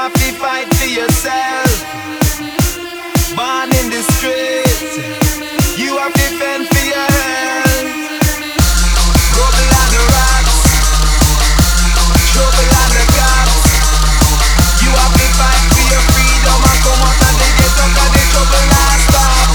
have to fight for yourself. Born in the streets, you have to fend for your health. Rubble on the rocks, trouble on the cops. You have to fight for your freedom and come out and they get up and the trouble not stop.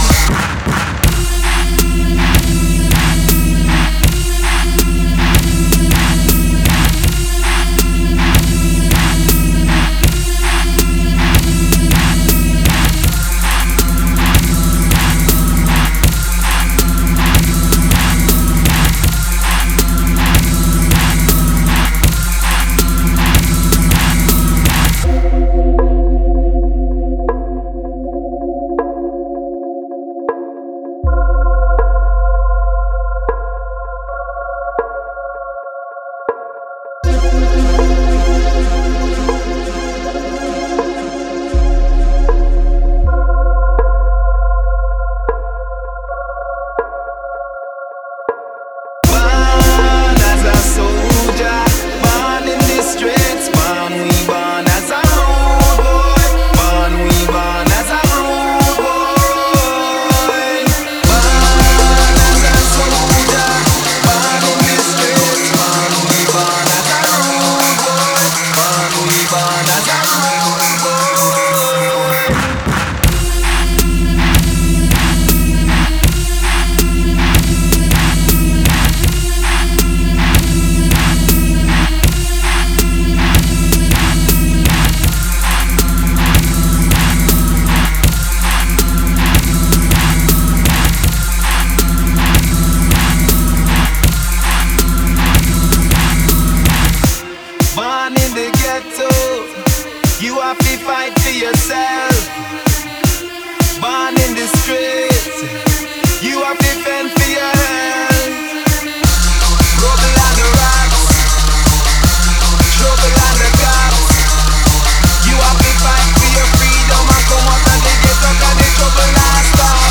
You have to fight for yourself. Born in the streets, you have to fend for your health. Rubble on the rocks, trouble on the cops. You have to fight for your freedom and come out and they get up and the trouble not stop.